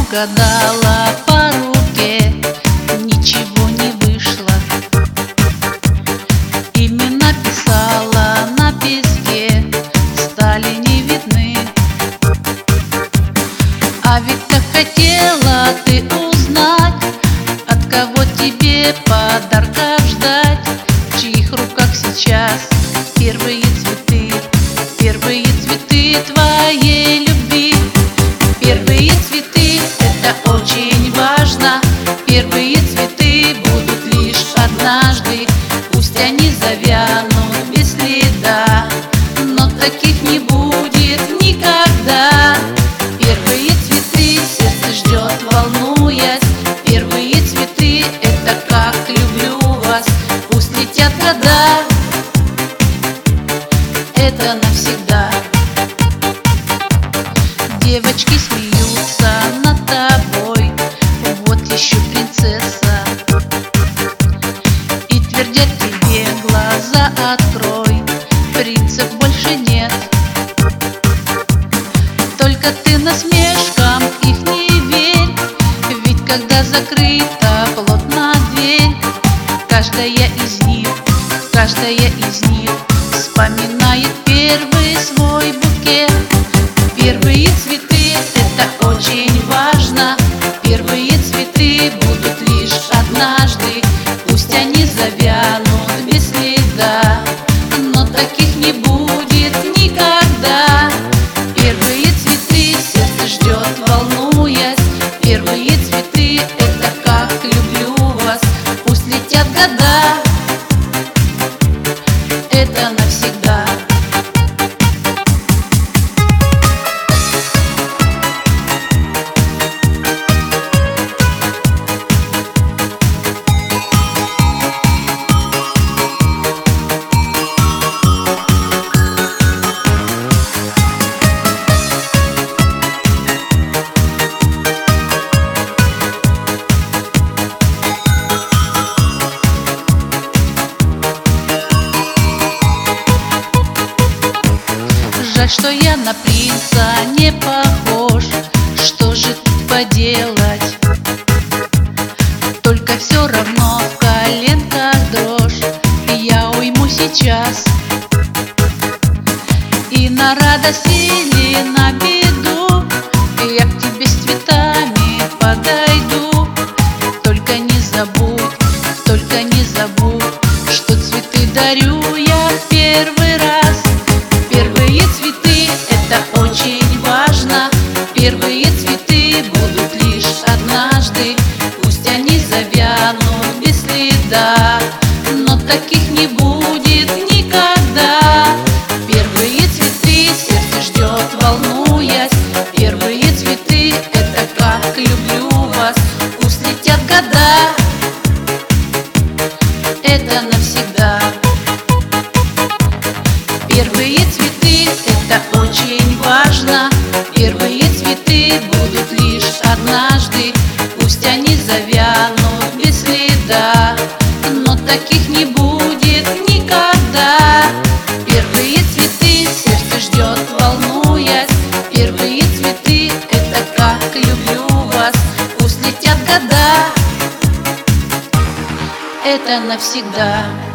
угадала по руке, ничего не вышло. Имена писала на песке, стали не видны. А ведь так хотела ты узнать, от кого тебе подарка ждать, в чьих руках сейчас первые цветы твоей любви. Первые цветы — это очень важно, первые цветы будут лишь однажды. Пусть они завянут без следа, но таких не будет никогда. Первые цветы сердце ждет, волнуясь. Первые цветы — это как люблю вас. Пусть летят года, это навсегда. Девочки смеются над тобой, вот еще принцесса, и твердят тебе: глаза открой, принцев больше нет. Только ты насмешкам их не верь, ведь когда закрыта плотно дверь, каждая из них вспоминает первый свой букет. Первые цветы — это очень важно, первые цветы будут лишь однажды. Пусть они завянут без следа, но таких не будет никогда. Первые цветы сердце ждет, волнуясь. Первые цветы — это как люблю вас. Пусть летят года, это навсегда. Жаль, что я на принца не похож, что же тут поделать? Только все равно в коленках дрожь, я уйму сейчас. И на радость или на беду я к тебе с цветами подойду. Только не забудь, что цветы дарю я в первый раз. Первые цветы — это очень важно, первые цветы будут лишь однажды. Пусть они завянут без следа, но таких не будет никогда. Первые цветы сердце ждет, волнуясь. Первые цветы — это как люблю вас. Пусть летят года, это навсегда. Первые цветы — это очень важно, первые цветы будут лишь однажды. Пусть они завянут без следа, но таких не будет никогда. Первые цветы сердце ждет, волнуясь. Первые цветы — это как люблю вас. Пусть летят года, это навсегда.